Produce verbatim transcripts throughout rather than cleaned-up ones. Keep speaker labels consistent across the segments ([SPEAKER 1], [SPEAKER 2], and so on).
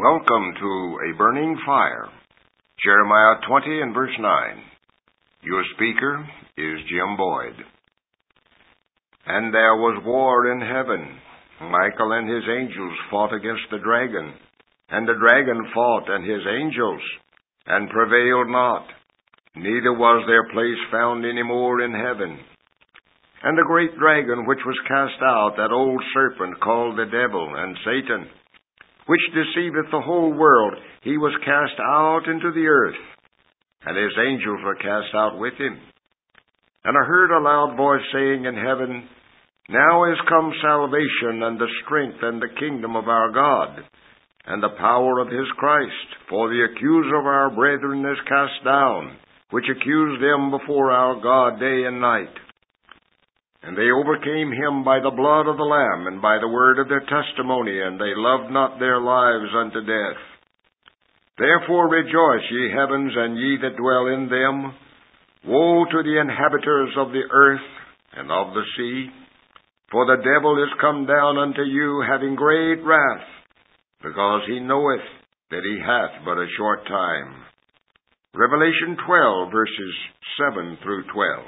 [SPEAKER 1] Welcome to A Burning Fire, Jeremiah twenty and verse nine. Your speaker is Jim Boyd. And there was war in heaven. Michael and his angels fought against the dragon. And the dragon fought and his angels, and prevailed not. Neither was their place found any more in heaven. And the great dragon which was cast out, that old serpent called the devil and Satan, which deceiveth the whole world, he was cast out into the earth, and his angels were cast out with him. And I heard a loud voice saying in heaven, Now is come salvation, and the strength, and the kingdom of our God, and the power of his Christ. For the accuser of our brethren is cast down, which accused them before our God day and night. And they overcame him by the blood of the Lamb, and by the word of their testimony, and they loved not their lives unto death. Therefore rejoice, ye heavens, and ye that dwell in them. Woe to the inhabitants of the earth and of the sea, for the devil is come down unto you, having great wrath, because he knoweth that he hath but a short time. Revelation twelve, verses seven through twelve.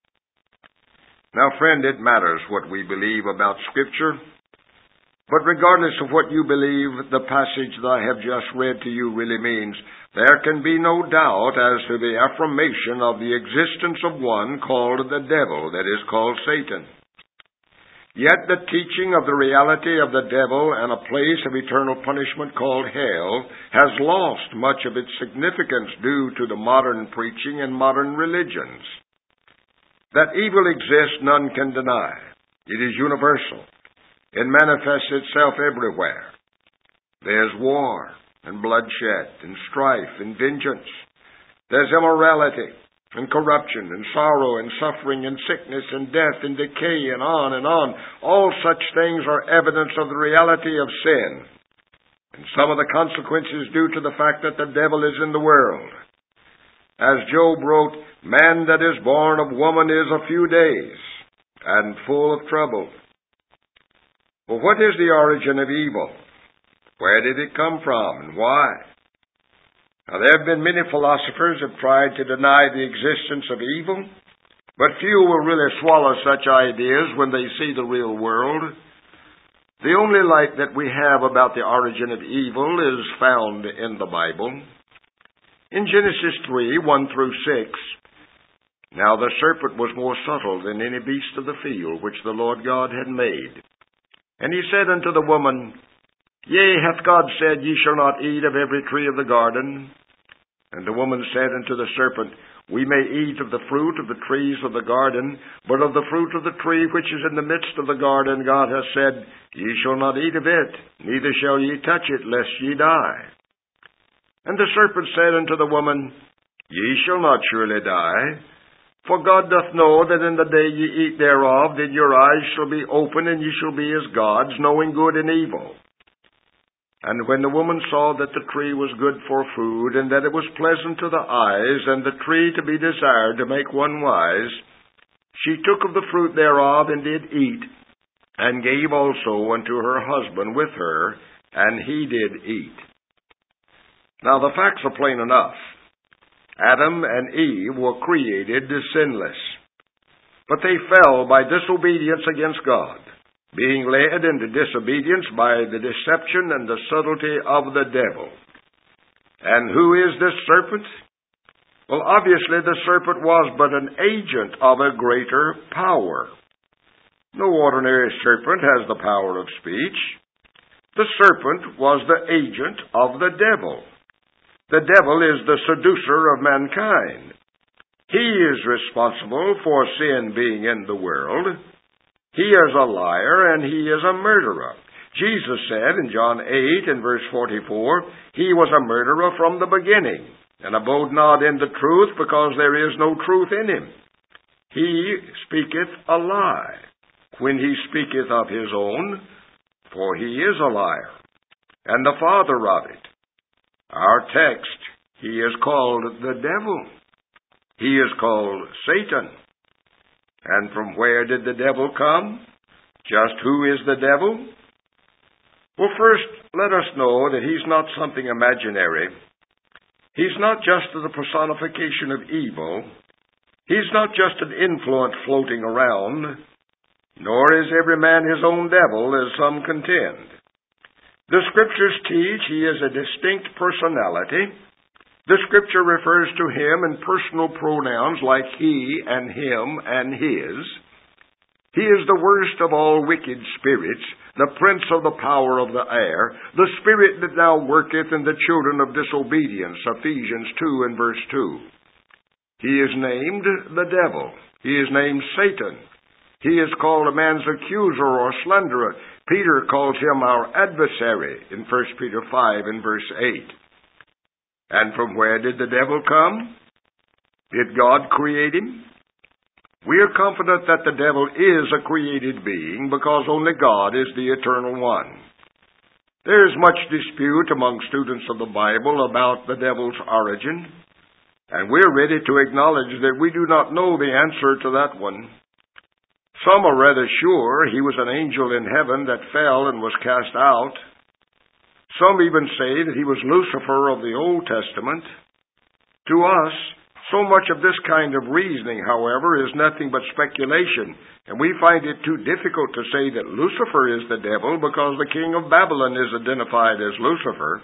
[SPEAKER 1] Now, friend, it matters what we believe about Scripture. But regardless of what you believe the passage that I have just read to you really means, there can be no doubt as to the affirmation of the existence of one called the devil, that is called Satan. Yet the teaching of the reality of the devil and a place of eternal punishment called hell has lost much of its significance due to the modern preaching and modern religions. That evil exists, none can deny. It is universal. It manifests itself everywhere. There's war and bloodshed and strife and vengeance. There's immorality and corruption and sorrow and suffering and sickness and death and decay and on and on. All such things are evidence of the reality of sin. And some of the consequences due to the fact that the devil is in the world. As Job wrote, Man that is born of woman is a few days, and full of trouble. Well, what is the origin of evil? Where did it come from, and why? Now, there have been many philosophers who have tried to deny the existence of evil, but few will really swallow such ideas when they see the real world. The only light that we have about the origin of evil is found in the Bible. In Genesis three, one through six, Now the serpent was more subtle than any beast of the field which the Lord God had made. And he said unto the woman, Yea, hath God said, Ye shall not eat of every tree of the garden? And the woman said unto the serpent, We may eat of the fruit of the trees of the garden, but of the fruit of the tree which is in the midst of the garden God hath said, Ye shall not eat of it, neither shall ye touch it, lest ye die. And the serpent said unto the woman, Ye shall not surely die, for God doth know that in the day ye eat thereof, then your eyes shall be open, and ye shall be as gods, knowing good and evil. And when the woman saw that the tree was good for food, and that it was pleasant to the eyes, and the tree to be desired to make one wise, she took of the fruit thereof, and did eat, and gave also unto her husband with her, and he did eat. Now the facts are plain enough. Adam and Eve were created sinless, but they fell by disobedience against God, being led into disobedience by the deception and the subtlety of the devil. And who is this serpent? Well, obviously the serpent was but an agent of a greater power. No ordinary serpent has the power of speech. The serpent was the agent of the devil. The devil is the seducer of mankind. He is responsible for sin being in the world. He is a liar and he is a murderer. Jesus said in John eight and verse forty-four, He was a murderer from the beginning, and abode not in the truth, because there is no truth in him. He speaketh a lie when he speaketh of his own, for he is a liar, and the father of it. Our text, he is called the devil. He is called Satan. And from where did the devil come? Just who is the devil? Well, first, let us know that he's not something imaginary. He's not just the personification of evil. He's not just an influence floating around, nor is every man his own devil, as some contend. The Scriptures teach he is a distinct personality. The Scripture refers to him in personal pronouns like he and him and his. He is the worst of all wicked spirits, the prince of the power of the air, the spirit that now worketh in the children of disobedience, Ephesians two and verse two. He is named the devil. He is named Satan. He is called a man's accuser or slanderer. Peter calls him our adversary in First Peter five and verse eight. And from where did the devil come? Did God create him? We are confident that the devil is a created being because only God is the eternal one. There is much dispute among students of the Bible about the devil's origin, and we're ready to acknowledge that we do not know the answer to that one. Some are rather sure he was an angel in heaven that fell and was cast out. Some even say that he was Lucifer of the Old Testament. To us, so much of this kind of reasoning, however, is nothing but speculation, and we find it too difficult to say that Lucifer is the devil because the king of Babylon is identified as Lucifer.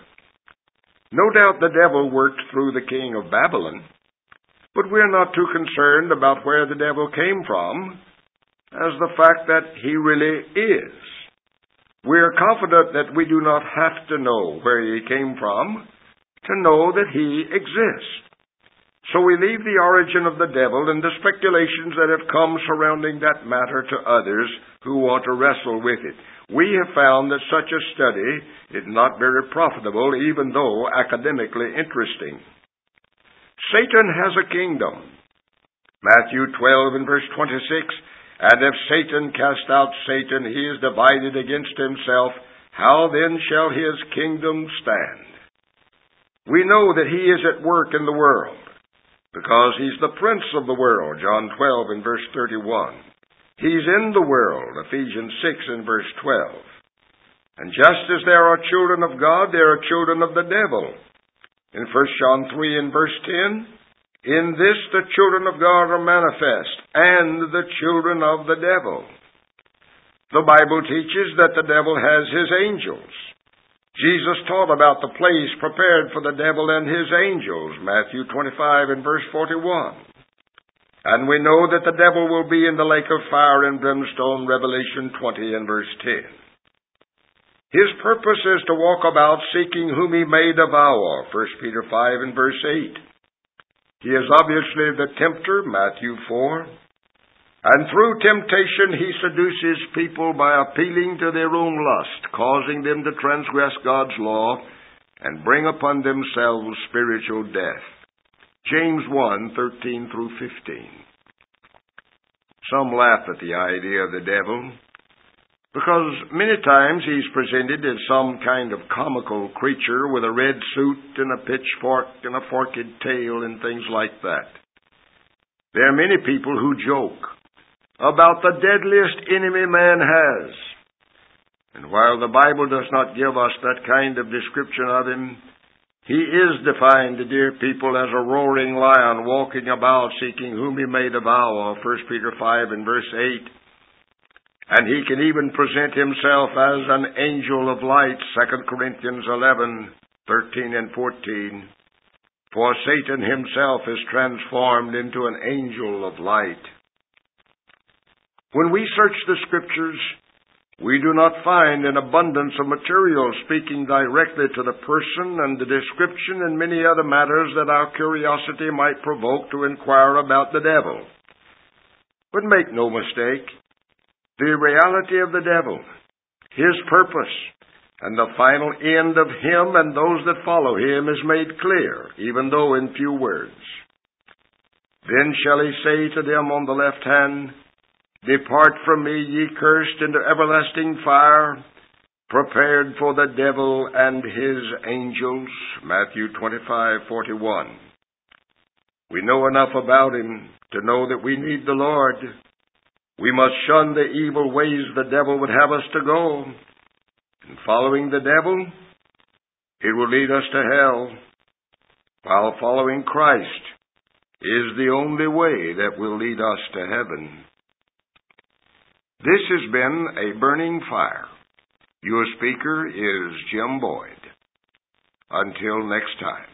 [SPEAKER 1] No doubt the devil worked through the king of Babylon, but we're not too concerned about where the devil came from as the fact that he really is. We're confident that we do not have to know where he came from to know that he exists. So we leave the origin of the devil and the speculations that have come surrounding that matter to others who want to wrestle with it. We have found that such a study is not very profitable, even though academically interesting. Satan has a kingdom. Matthew twelve and verse twenty-six, and if Satan cast out Satan, he is divided against himself. How then shall his kingdom stand? We know that he is at work in the world, because he's the prince of the world, John twelve and verse thirty-one. He's in the world, Ephesians six and verse twelve. And just as there are children of God, there are children of the devil. In First John three and verse ten, in this the children of God are manifest, and the children of the devil. The Bible teaches that the devil has his angels. Jesus taught about the place prepared for the devil and his angels, Matthew twenty-five and verse forty-one. And we know that the devil will be in the lake of fire and brimstone, Revelation twenty and verse ten. His purpose is to walk about seeking whom he may devour, First Peter five and verse eight. He is obviously the tempter, Matthew four. And through temptation he seduces people by appealing to their own lust, causing them to transgress God's law and bring upon themselves spiritual death. James one, thirteen through fifteen. Some laugh at the idea of the devil, because many times he's presented as some kind of comical creature with a red suit and a pitchfork and a forked tail and things like that. There are many people who joke about the deadliest enemy man has. And while the Bible does not give us that kind of description of him, he is defined, dear people, as a roaring lion walking about seeking whom he may devour, First Peter five and verse eight. And he can even present himself as an angel of light, Second Corinthians eleven, thirteen and fourteen. For Satan himself is transformed into an angel of light. When we search the Scriptures, we do not find an abundance of material speaking directly to the person and the description and many other matters that our curiosity might provoke to inquire about the devil. But make no mistake, the reality of the devil, his purpose, and the final end of him and those that follow him is made clear, even though in few words. Then shall he say to them on the left hand, Depart from me, ye cursed, into everlasting fire, prepared for the devil and his angels. Matthew twenty-five, forty-one. We know enough about him to know that we need the Lord. We must shun the evil ways the devil would have us to go. And following the devil, it will lead us to hell, while following Christ is the only way that will lead us to heaven. This has been A Burning Fire. Your speaker is Jim Boyd. Until next time.